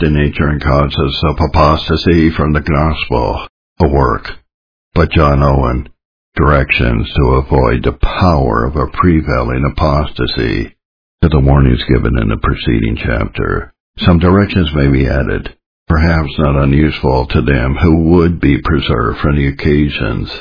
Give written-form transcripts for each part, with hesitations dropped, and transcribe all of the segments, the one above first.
the nature and causes of apostasy from the gospel, a work by John Owen, Directions to Avoid the Power of a Prevailing Apostasy. To the warnings given in the preceding chapter, some directions may be added, perhaps not unuseful to them who would be preserved from the occasions,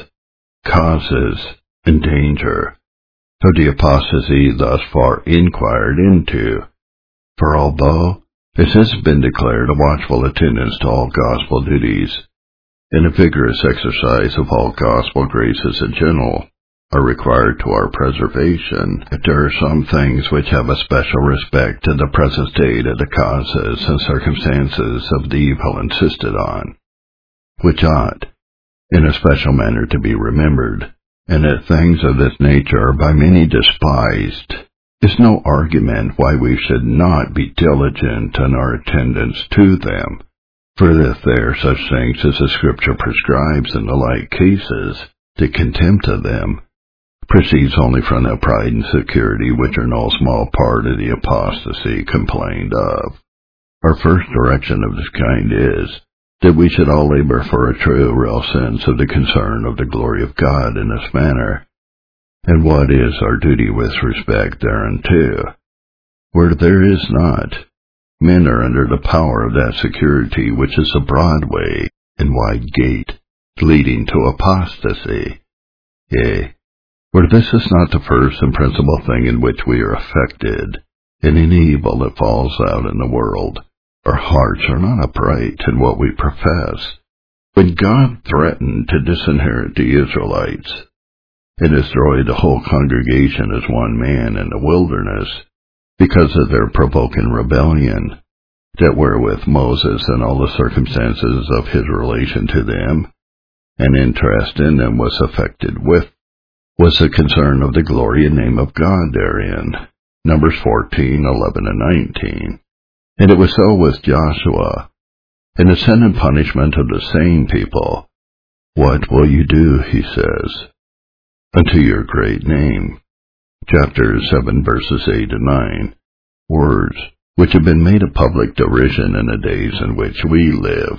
causes, and danger of the apostasy thus far inquired into. For although it has been declared a watchful attendance to all gospel duties, and a vigorous exercise of all gospel graces in general, are required to our preservation, if there are some things which have a special respect to the present state of the causes and circumstances of the evil insisted on, which ought, in a special manner, to be remembered, and that things of this nature are by many despised, is no argument why we should not be diligent in our attendance to them. For if there are such things as the Scripture prescribes in the like cases, the contempt of them proceeds only from that pride and security which are no small part of the apostasy complained of. Our first direction of this kind is, that we should all labor for a true, real sense of the concern of the glory of God in this manner, and what is our duty with respect thereunto. Where there is not, men are under the power of that security which is a broad way and wide gate, leading to apostasy. Yea, where this is not the first and principal thing in which we are affected, in any evil that falls out in the world, our hearts are not upright in what we profess. When God threatened to disinherit the Israelites, and destroy the whole congregation as one man in the wilderness, because of their provoking rebellion, that wherewith Moses and all the circumstances of his relation to them, and interest in them was affected with, was the concern of the glory and name of God therein. Numbers 14, 11, and 19. And it was so with Joshua, in the sin and punishment of the same people. What will you do, he says, unto your great name? Chapter 7, verses 8 and 9. Words which have been made a public derision in the days in which we live.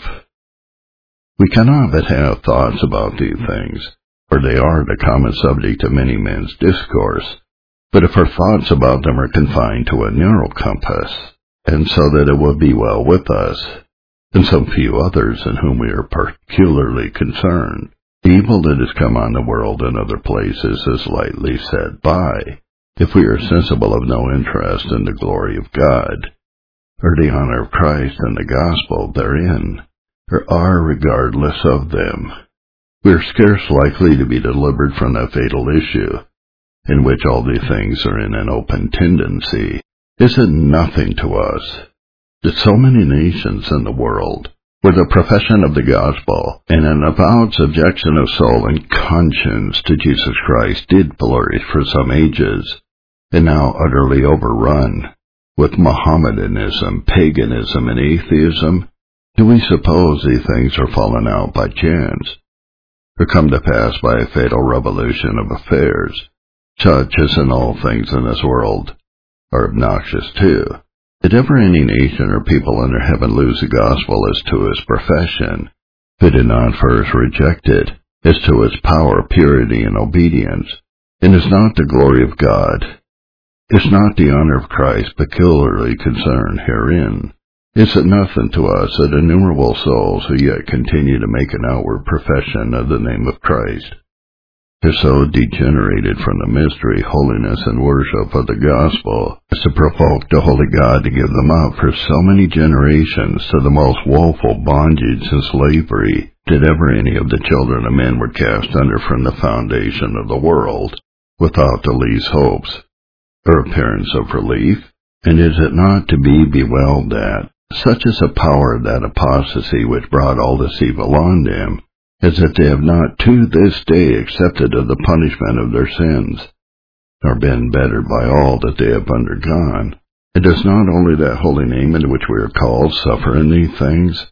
We cannot but have thoughts about these things, for they are the common subject of many men's discourse. But if our thoughts about them are confined to a narrow compass, and so that it will be well with us, and some few others in whom we are peculiarly concerned, the evil that has come on the world in other places is lightly set by, if we are sensible of no interest in the glory of God, or the honor of Christ and the gospel therein, or are regardless of them. We are scarce likely to be delivered from that fatal issue, in which all these things are in an open tendency. Is it nothing to us that so many nations in the world, where the profession of the gospel and an avowed subjection of soul and conscience to Jesus Christ did flourish for some ages, and now utterly overrun with Mohammedanism, paganism, and atheism, do we suppose these things are fallen out by chance, or come to pass by a fatal revolution of affairs, such as in all things in this world are obnoxious too? Did ever any nation or people under heaven lose the gospel as to its profession, who did not first reject it as to its power, purity, and obedience? And is not the glory of God, is not the honor of Christ peculiarly concerned herein? Is it nothing to us that innumerable souls who yet continue to make an outward profession of the name of Christ are so degenerated from the mystery, holiness, and worship of the gospel as to provoke the holy God to give them up for so many generations to the most woeful bondage and slavery that ever any of the children of men were cast under from the foundation of the world, without the least hopes or appearance of relief? And is it not to be bewailed that such is the power of that apostasy which brought all this evil on them, as that they have not to this day accepted of the punishment of their sins, nor been bettered by all that they have undergone? And does not only that holy name in which we are called suffer in these things?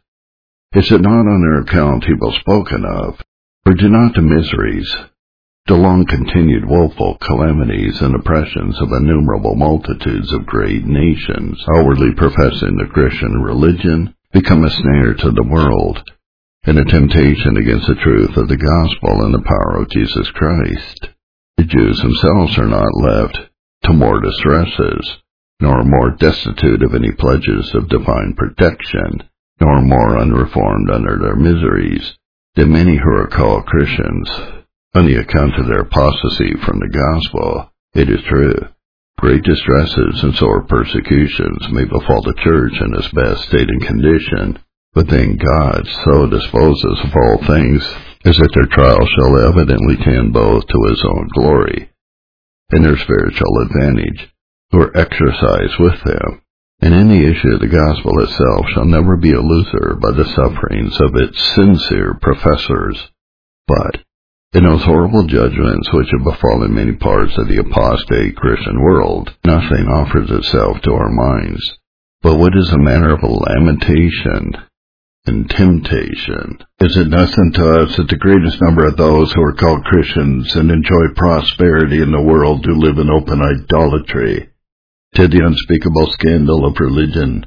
Is it not on their account evil spoken of? Or do not the miseries, the long-continued woeful calamities and oppressions of innumerable multitudes of great nations, outwardly professing the Christian religion, become a snare to the world, and a temptation against the truth of the gospel and the power of Jesus Christ. The Jews themselves are not left to more distresses, nor more destitute of any pledges of divine protection, nor more unreformed under their miseries, than many who are called Christians, on the account of their apostasy from the gospel. It is true, great distresses and sore persecutions may befall the church in its best state and condition, but then God so disposes of all things as that their trials shall evidently tend both to his own glory and their spiritual advantage, who are exercised with them. And in the issue of the gospel itself shall never be a loser by the sufferings of its sincere professors. But in those horrible judgments which have befallen many parts of the apostate Christian world, nothing offers itself to our minds but what is a manner of lamentation and temptation. Is it nothing to us that the greatest number of those who are called Christians and enjoy prosperity in the world do live in open idolatry, to the unspeakable scandal of religion,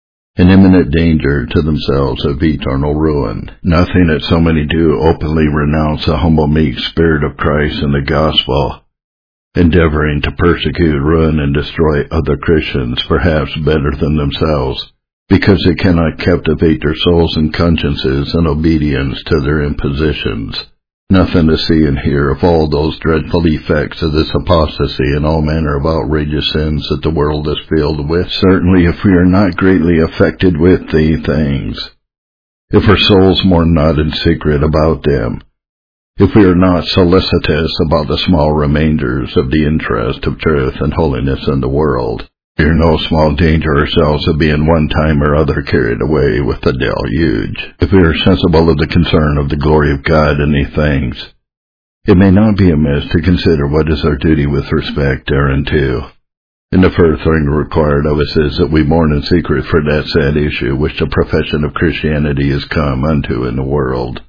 an imminent danger to themselves of eternal ruin? Nothing that so many do openly renounce the humble meek spirit of Christ and the gospel, endeavoring to persecute, ruin, and destroy other Christians, perhaps better than themselves, because they cannot captivate their souls and consciences in obedience to their impositions. Nothing to see and hear of all those dreadful effects of this apostasy and all manner of outrageous sins that the world is filled with. Certainly, if we are not greatly affected with these things, if our souls mourn not in secret about them, if we are not solicitous about the small remainders of the interest of truth and holiness in the world, we are no small danger ourselves of being one time or other carried away with the deluge. If we are sensible of the concern of the glory of God in these things, it may not be amiss to consider what is our duty with respect thereunto. And the first thing required of us is that we mourn in secret for that sad issue which the profession of Christianity is come unto in the world.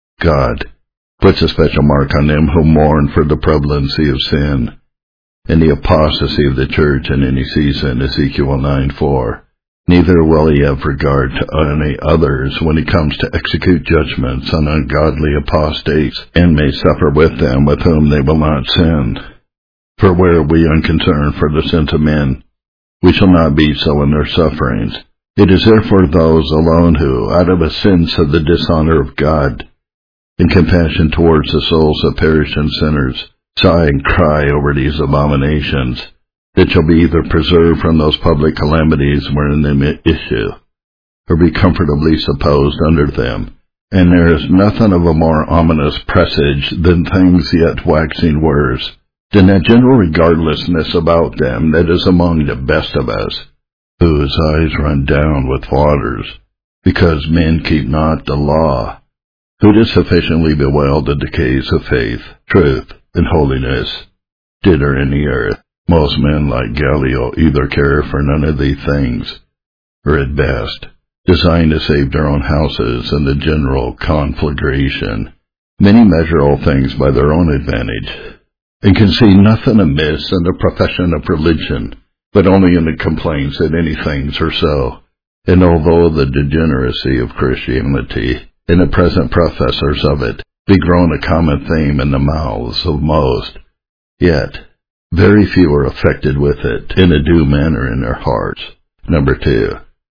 God puts a special mark on them who mourn for the prevalency of sin and the apostasy of the church in any season, Ezekiel 9:4. Neither will he have regard to any others when he comes to execute judgments on ungodly apostates, and may suffer with them with whom they will not sin. For where we unconcerned for the sins of men, we shall not be so in their sufferings. It is therefore those alone who, out of a sense of the dishonor of God, in compassion towards the souls of perishing sinners, sigh and cry over these abominations, that shall be either preserved from those public calamities wherein they may issue, or be comfortably supposed under them. And there is nothing of a more ominous presage than things yet waxing worse, than that general regardlessness about them that is among the best of us, whose eyes run down with waters, because men keep not the law, who did sufficiently bewail the decays of faith, truth, and holiness, did are in the earth. Most men, like Gallio, either care for none of these things, or at best, design to save their own houses in the general conflagration. Many measure all things by their own advantage, and can see nothing amiss in the profession of religion, but only in the complaints that any things are so. And although the degeneracy of Christianity, and the present professors of it, be grown a common theme in the mouths of most, yet very few are affected with it in a due manner in their hearts. Number 2.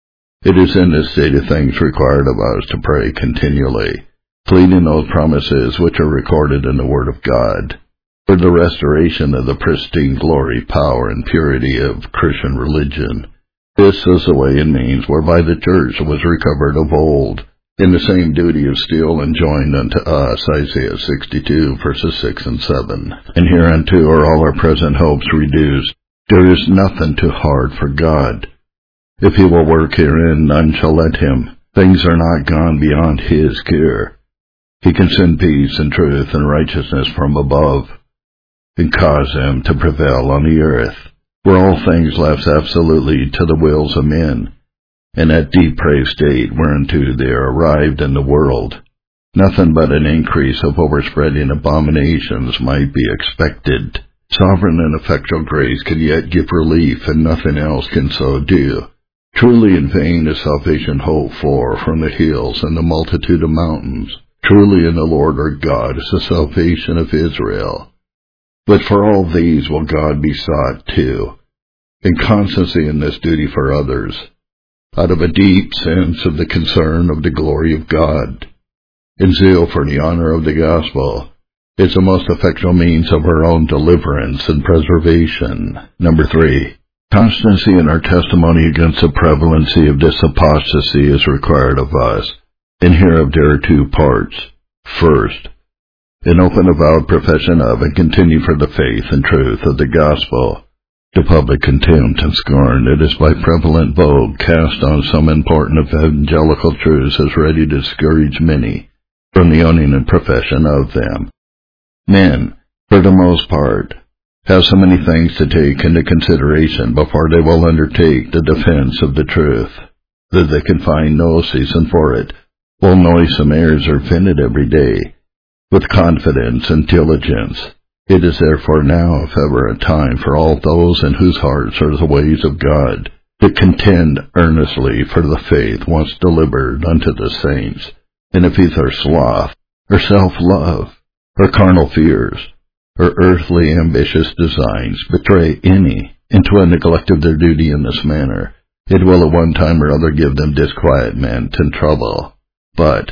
It is in this state of things required of us to pray continually, pleading those promises which are recorded in the Word of God, for the restoration of the pristine glory, power, and purity of Christian religion. This is the way and means whereby the church was recovered of old, in the same duty of steel enjoined unto us, Isaiah 62, verses 6 and 7. And hereunto are all our present hopes reduced. There is nothing too hard for God. If he will work herein, none shall let him. Things are not gone beyond his cure. He can send peace and truth and righteousness from above, and cause them to prevail on the earth, where all things left absolutely to the wills of men, in that depraved state whereunto they are arrived in the world. Nothing but an increase of overspreading abominations might be expected. Sovereign and effectual grace can yet give relief, and nothing else can so do. Truly in vain is salvation hoped for from the hills and the multitude of mountains. Truly in the Lord our God is the salvation of Israel. But for all these will God be sought too, in constancy in this duty for others, out of a deep sense of the concern of the glory of God, and zeal for the honor of the gospel is the most effectual means of our own deliverance and preservation. Number 3. Constancy in our testimony against the prevalency of this apostasy is required of us, and hereof there are 2 parts. First, an open avowed profession of and continue for the faith and truth of the gospel. To public contempt and scorn it is by prevalent vogue cast on some important evangelical truths as ready to discourage many from the owning and profession of them. Men, for the most part, have so many things to take into consideration before they will undertake the defense of the truth, that they can find no season for it, while noisome airs are vented every day, with confidence and diligence. It is therefore now, if ever, a time for all those in whose hearts are the ways of God, to contend earnestly for the faith once delivered unto the saints, and if either sloth, or self-love, or carnal fears, or earthly ambitious designs betray any into a neglect of their duty in this manner, it will at one time or other give them disquietment and trouble. But,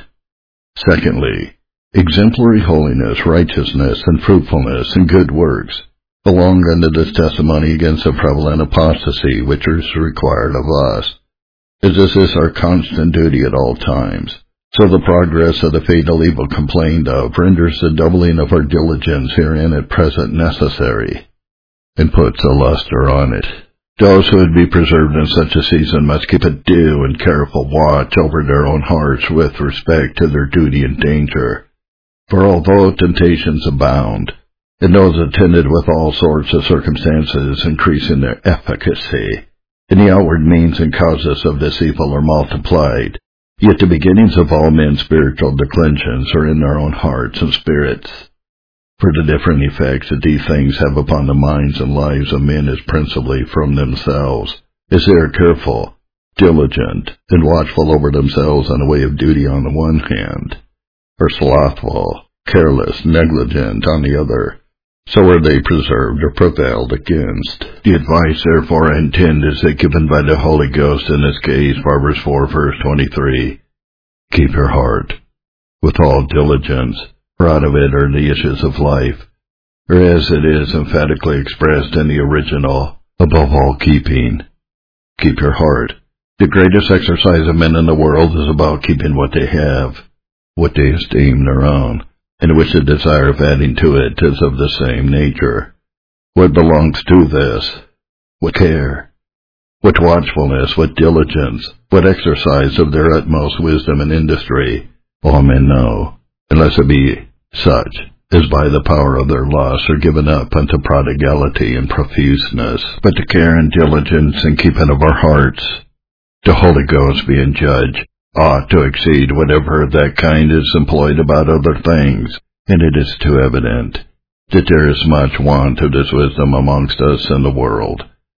secondly, exemplary holiness, righteousness, and fruitfulness, and good works belong unto this testimony against the prevalent apostasy which is required of us, as this is our constant duty at all times. So the progress of the fatal evil complained of renders the doubling of our diligence herein at present necessary, and puts a luster on it. Those who would be preserved in such a season must keep a due and careful watch over their own hearts with respect to their duty and danger. For although temptations abound, and those attended with all sorts of circumstances increasing their efficacy, and the outward means and causes of this evil are multiplied, yet the beginnings of all men's spiritual declensions are in their own hearts and spirits. For the different effects that these things have upon the minds and lives of men is principally from themselves, as they are careful, diligent, and watchful over themselves on the way of duty on the one hand, or slothful, careless, negligent on the other. So are they preserved or prevailed against. The advice, therefore, I intend is that given by the Holy Ghost in this case, Proverbs 4, verse 23. Keep your heart with all diligence, for out of it are the issues of life, or as it is emphatically expressed in the original, above all keeping. Keep your heart. The greatest exercise of men in the world is about keeping what they have, what they esteem their own, and which the desire of adding to it is of the same nature. What belongs to this? What care? What watchfulness? What diligence? What exercise of their utmost wisdom and industry? All men know, unless it be such as by the power of their lust are given up unto prodigality and profuseness. But the care and diligence in keeping of our hearts, the Holy Ghost being judge, ought to exceed whatever of that kind is employed about other things, and it is too evident that there is much want of this wisdom amongst us in the world.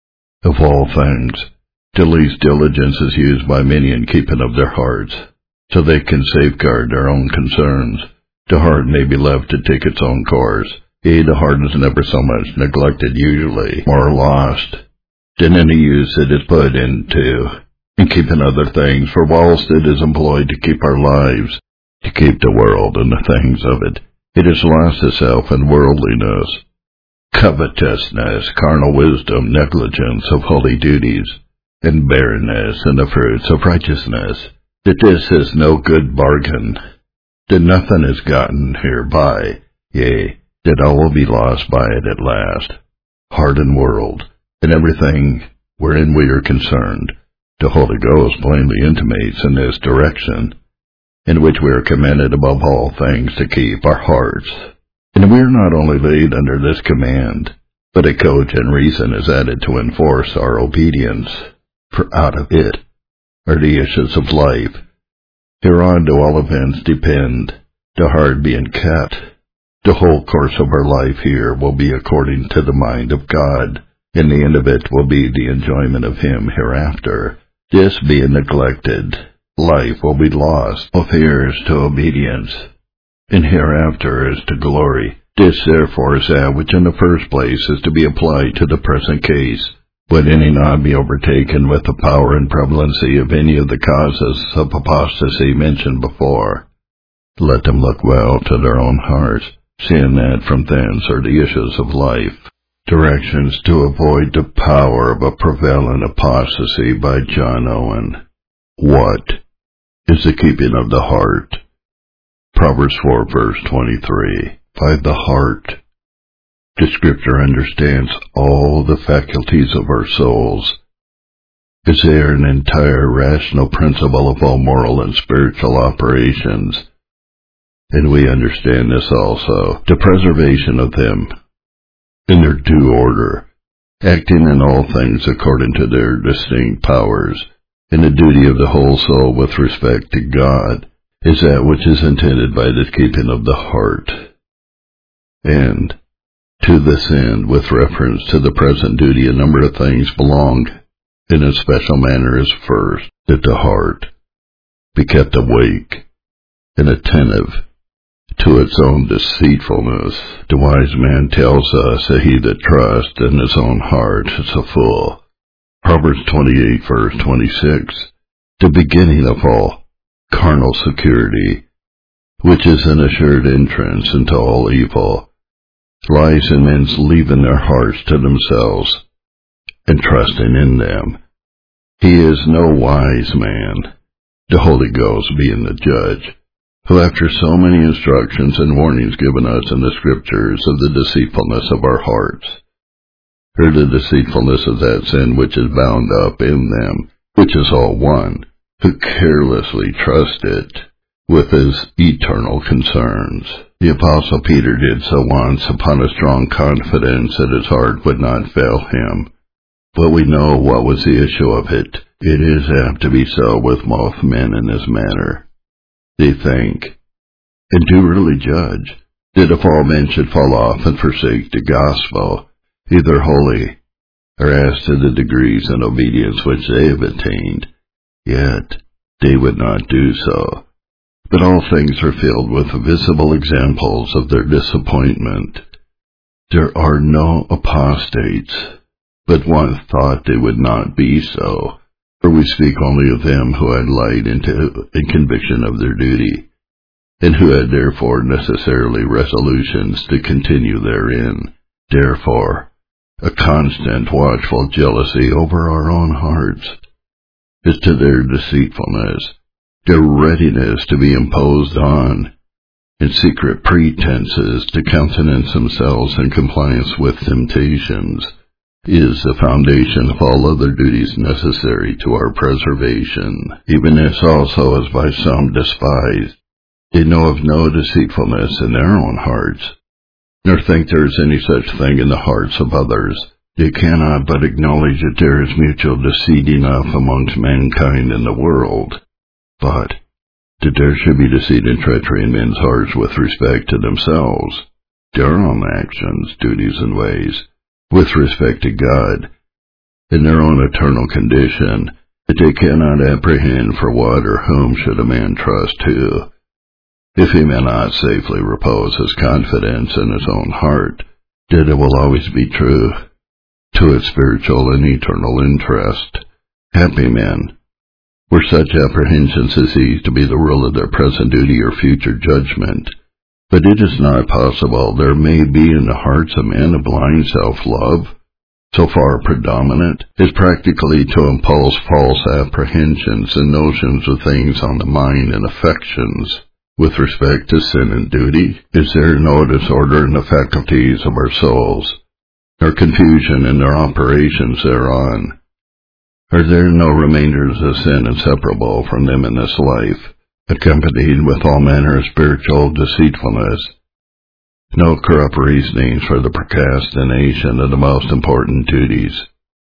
Of all things, the least diligence is used by many in keeping of their hearts, so they can safeguard their own concerns. The heart may be left to take its own course. Yea, the heart is never so much neglected usually, or lost, than any use it is put into in keeping other things, for whilst it is employed to keep our lives, to keep the world and the things of it, it has lost itself in worldliness, covetousness, carnal wisdom, negligence of holy duties, and barrenness in the fruits of righteousness. That this is no good bargain, that nothing is gotten hereby, yea, that all will be lost by it at last. Heart and world, and everything wherein we are concerned, the Holy Ghost plainly intimates in this direction, in which we are commanded above all things to keep our hearts. And we are not only laid under this command, but a cogent reason is added to enforce our obedience, for out of it are the issues of life. Hereon do all events depend, the heart being kept. The whole course of our life here will be according to the mind of God, and the end of it will be the enjoyment of Him hereafter. This being neglected, life will be lost, both here as to obedience, and hereafter as to glory. This therefore is that which in the first place is to be applied to the present case. Would any not be overtaken with the power and prevalency of any of the causes of apostasy mentioned before? Let them look well to their own hearts, seeing that from thence are the issues of life. Directions to avoid the power of a prevalent apostasy by John Owen. What is the keeping of the heart? Proverbs 4 verse 23. By the heart, the Scripture understands all the faculties of our souls. Is there an entire rational principle of all moral and spiritual operations? And we understand this also, the preservation of them in their due order, acting in all things according to their distinct powers, and the duty of the whole soul with respect to God is that which is intended by the keeping of the heart. And to this end, with reference to the present duty, a number of things belong in a special manner as first, that the heart be kept awake and attentive to its own deceitfulness. The wise man tells us that he that trusts in his own heart is a fool. Proverbs 28 verse 26. The beginning of all carnal security, which is an assured entrance into all evil, lies in men's leaving their hearts to themselves and trusting in them. He is no wise man, the Holy Ghost being the judge, who after so many instructions and warnings given us in the Scriptures of the deceitfulness of our hearts, or the deceitfulness of that sin which is bound up in them, which is all one, who carelessly trust it with his eternal concerns. The Apostle Peter did so once upon a strong confidence that his heart would not fail him. But we know what was the issue of it. It is apt to be so with most men in this manner. They think, and do really judge, that if all men should fall off and forsake the gospel, either wholly, or as to the degrees in obedience which they have attained, yet they would not do so. But all things are filled with visible examples of their disappointment. There are no apostates, but one thought they would not be so, for we speak only of them who had light into and conviction of their duty, and who had therefore necessarily resolutions to continue therein. Therefore, a constant watchful jealousy over our own hearts is to their deceitfulness, their readiness to be imposed on, and secret pretenses to countenance themselves in compliance with temptations, is the foundation of all other duties necessary to our preservation. Even this also is by some despised. They know of no deceitfulness in their own hearts, nor think there is any such thing in the hearts of others. They cannot but acknowledge that there is mutual deceit enough amongst mankind in the world. But that there should be deceit and treachery in men's hearts with respect to themselves, their own actions, duties, and ways, with respect to God, in their own eternal condition, that they cannot apprehend for what or whom should a man trust to, if he may not safely repose his confidence in his own heart, that it will always be true to its spiritual and eternal interest. Happy men, were such apprehensions as these to be the rule of their present duty or future judgment. But it is not possible there may be in the hearts of men a blind self-love, so far predominant, as practically to impulse false apprehensions and notions of things on the mind and affections. With respect to sin and duty, is there no disorder in the faculties of our souls, nor confusion in their operations thereon? Are there no remainders of sin inseparable from them in this life, accompanied with all manner of spiritual deceitfulness? No corrupt reasonings for the procrastination of the most important duties?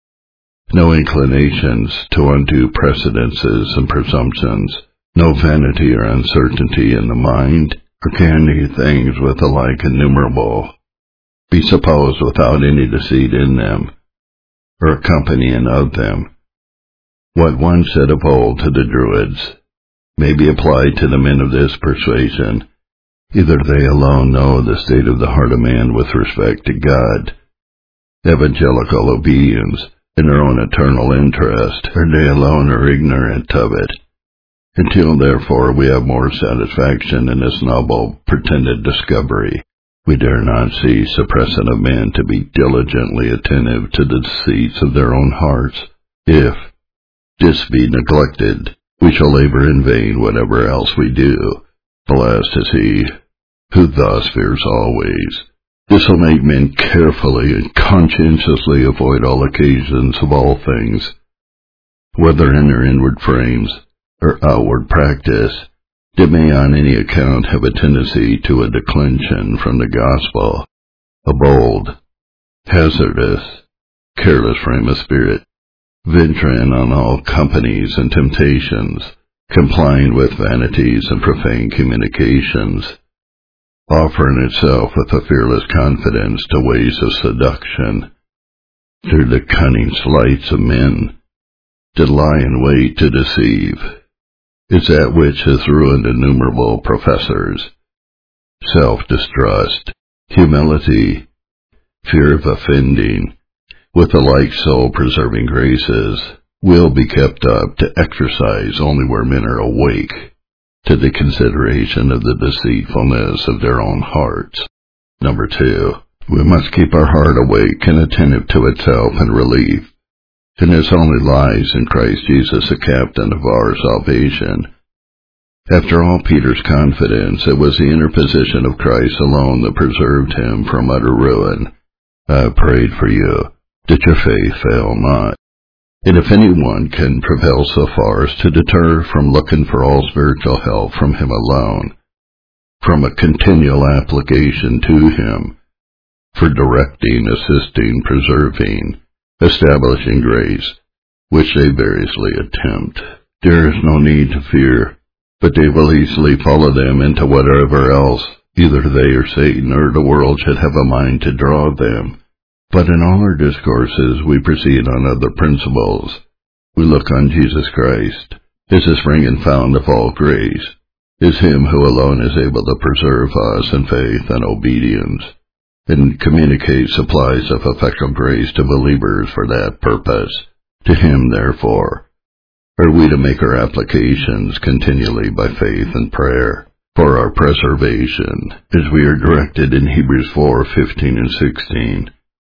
No inclinations to undue precedences and presumptions? No vanity or uncertainty in the mind? Or can these things with the like innumerable be supposed without any deceit in them, or accompanying of them? What one said of old to the Druids may be applied to the men of this persuasion. Either they alone know the state of the heart of man with respect to God, evangelical obedience, in their own eternal interest, or they alone are ignorant of it. Until, therefore, we have more satisfaction in this novel pretended discovery, we dare not cease suppressing of men to be diligently attentive to the deceits of their own hearts. If this be neglected, we shall labor in vain whatever else we do. Blessed is he who thus fears always. This will make men carefully and conscientiously avoid all occasions of all things, whether in their inward frames or outward practice, that may on any account have a tendency to a declension from the gospel, a bold, hazardous, careless frame of spirit, venturing on all companies and temptations, complying with vanities and profane communications, offering itself with a fearless confidence to ways of seduction, through the cunning sleights of men, that lie in wait to deceive, is that which has ruined innumerable professors. Self-distrust, humility, fear of offending, with the like soul-preserving graces, will be kept up to exercise only where men are awake to the consideration of the deceitfulness of their own hearts. Number 2, we must keep our heart awake and attentive to itself in relief, and this only lies in Christ Jesus, the captain of our salvation. After all Peter's confidence, it was the interposition of Christ alone that preserved him from utter ruin. I have prayed for you, that your faith fail not. And if anyone can prevail so far as to deter from looking for all spiritual help from him alone, from a continual application to him, for directing, assisting, preserving, establishing grace, which they variously attempt, there is no need to fear, but they will easily follow them into whatever else either they or Satan or the world should have a mind to draw them. But in all our discourses we proceed on other principles. We look on Jesus Christ as the spring and fount of all grace, as him who alone is able to preserve us in faith and obedience, and communicate supplies of effectual grace to believers for that purpose. To him, therefore, are we to make our applications continually by faith and prayer, for our preservation, as we are directed in Hebrews 4:15 and 16.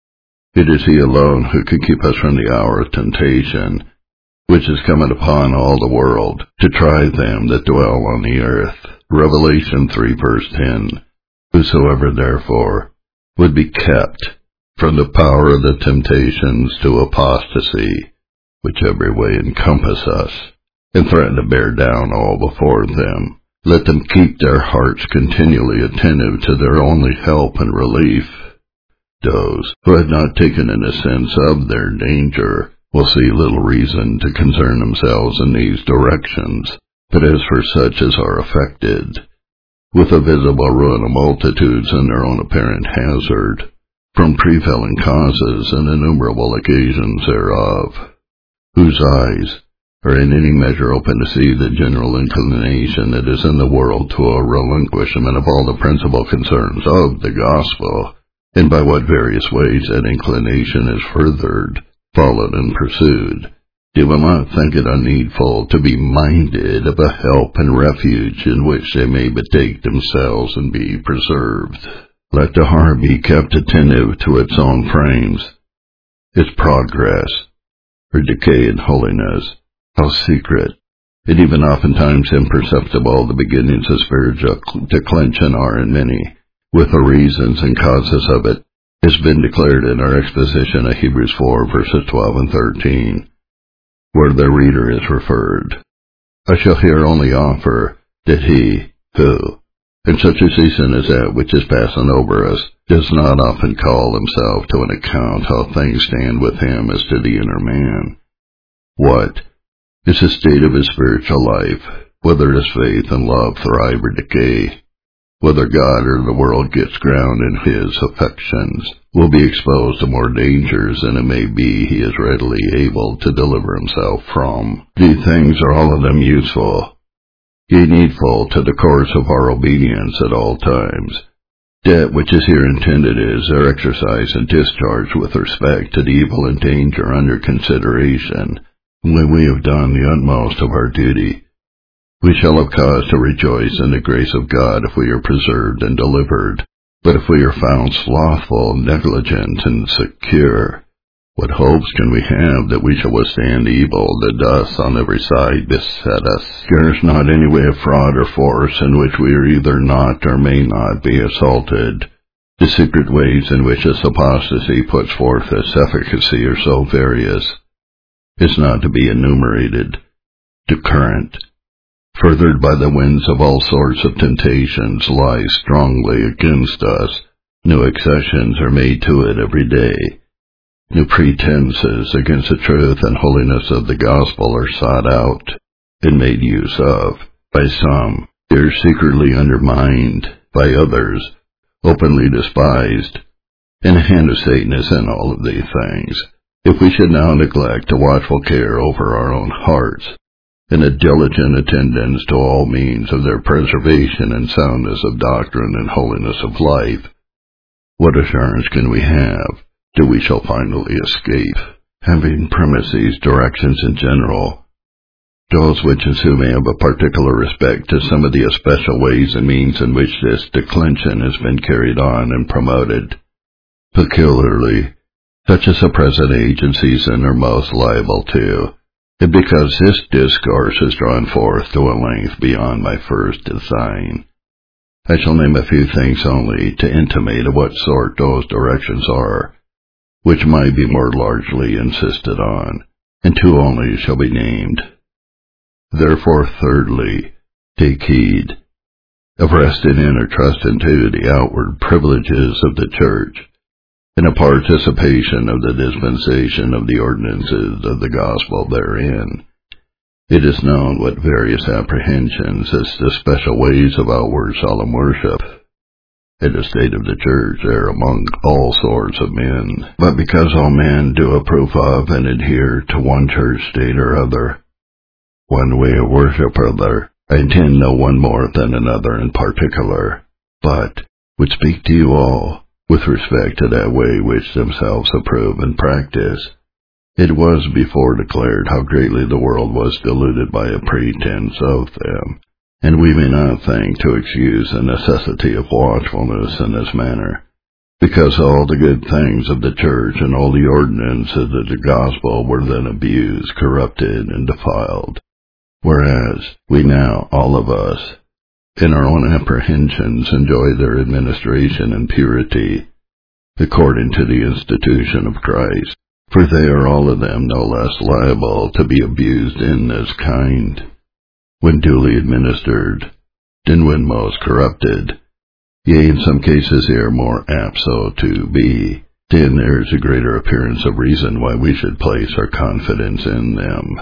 It is he alone who can keep us from the hour of temptation, which is coming upon all the world, to try them that dwell on the earth. Revelation 3:10. Whosoever, therefore, would be kept from the power of the temptations to apostasy, which every way encompass us, and threaten to bear down all before them, let them keep their hearts continually attentive to their only help and relief. Those who have not taken in a sense of their danger will see little reason to concern themselves in these directions, but as for such as are affected with a visible ruin of multitudes and their own apparent hazard, from prevailing causes and innumerable occasions thereof, whose eyes are in any measure open to see the general inclination that is in the world to a relinquishment of all the principal concerns of the gospel, and by what various ways that inclination is furthered, followed, and pursued, they will not think it unneedful to be minded of a help and refuge in which they may betake themselves and be preserved. Let the heart be kept attentive to its own frames, its progress, or decay in holiness, how secret, and even oftentimes imperceptible, the beginnings of spiritual declension are in many, with the reasons and causes of it, has been declared in our exposition of Hebrews 4:12 and 13, where the reader is referred. I shall here only offer that he who, in such a season as that which is passing over us, does not often call himself to an account how things stand with him as to the inner man. What is the state of his spiritual life, whether his faith and love thrive or decay? whether God or the world gets ground in his affections, will be exposed to more dangers than it may be he is readily able to deliver himself from. These things are all of them useful, yea, needful to the course of our obedience at all times. That which is here intended is their exercise and discharge with respect to the evil and danger under consideration. When we have done the utmost of our duty, we shall have cause to rejoice in the grace of God if we are preserved and delivered. But if we are found slothful, negligent, and secure, what hopes can we have that we shall withstand evil that doth on every side beset us? Scarce not any way of fraud or force in which we are either not or may not be assaulted. The secret ways in which this apostasy puts forth its efficacy are so various, it's not to be enumerated. The current, furthered by the winds of all sorts of temptations, lies strongly against us. New accessions are made to it every day. New pretenses against the truth and holiness of the gospel are sought out and made use of. By some, they are secretly undermined. By others, openly despised. And the hand of Satan is in all of these things. If we should now neglect a watchful care over our own hearts, and a diligent attendance to all means of their preservation and soundness of doctrine and holiness of life, what assurance can we have that we shall finally escape? Having premised these directions in general, those which ensue may have a particular respect to some of the especial ways and means in which this declension has been carried on and promoted, peculiarly such as the present age and season are most liable to, and because this discourse is drawn forth to a length beyond my first design, I shall name a few things only to intimate of what sort those directions are, which might be more largely insisted on, and two only shall be named. Therefore, thirdly, take heed of resting in or trusting to the outward privileges of the church, and a participation of the dispensation of the ordinances of the gospel therein. It is known what various apprehensions as the special ways of outward solemn worship in the state of the church are among all sorts of men. But because all men do approve of and adhere to one church state or other, one way of worship or other, I intend no one more than another in particular, but would speak to you all with respect to that way which themselves approve and practice. It was before declared how greatly the world was deluded by a pretense of them, and we may not think to excuse the necessity of watchfulness in this manner, because all the good things of the church and all the ordinances of the gospel were then abused, corrupted, and defiled, whereas we now, all of us, in our own apprehensions enjoy their administration and purity, according to the institution of Christ, for they are all of them no less liable to be abused in this kind, when duly administered, than when most corrupted. Yea, in some cases they are more apt so to be, then there is a greater appearance of reason why we should place our confidence in them.